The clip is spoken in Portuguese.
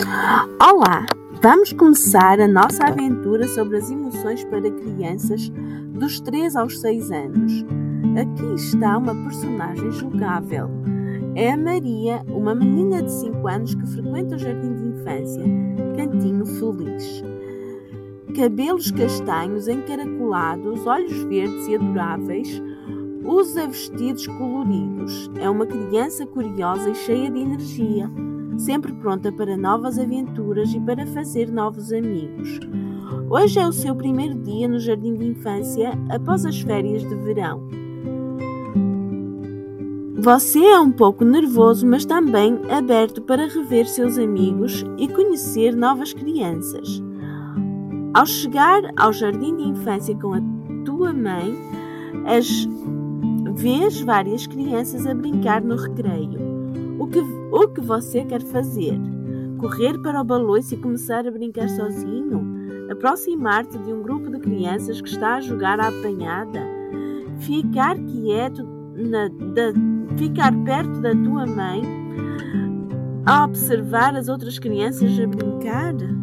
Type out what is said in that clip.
Olá! Vamos começar a nossa aventura sobre as emoções para crianças dos 3 aos 6 anos. Aqui está uma personagem jogável. É a Maria, uma menina de 5 anos que frequenta o jardim de infância, Cantinho Feliz. Cabelos castanhos encaracolados, olhos verdes e adoráveis, usa vestidos coloridos. É uma criança curiosa e cheia de energia, sempre pronta para novas aventuras e para fazer novos amigos. Hoje é o seu primeiro dia no jardim de infância após as férias de verão. Você é um pouco nervoso, mas também aberto para rever seus amigos e conhecer novas crianças. Ao chegar ao jardim de infância com a tua mãe, vês várias crianças a brincar no recreio. O que você quer fazer? Correr para o baloiço e começar a brincar sozinho? Aproximar-te de um grupo de crianças que está a jogar à apanhada? Ficar quieto, ficar perto da tua mãe a observar as outras crianças a brincar?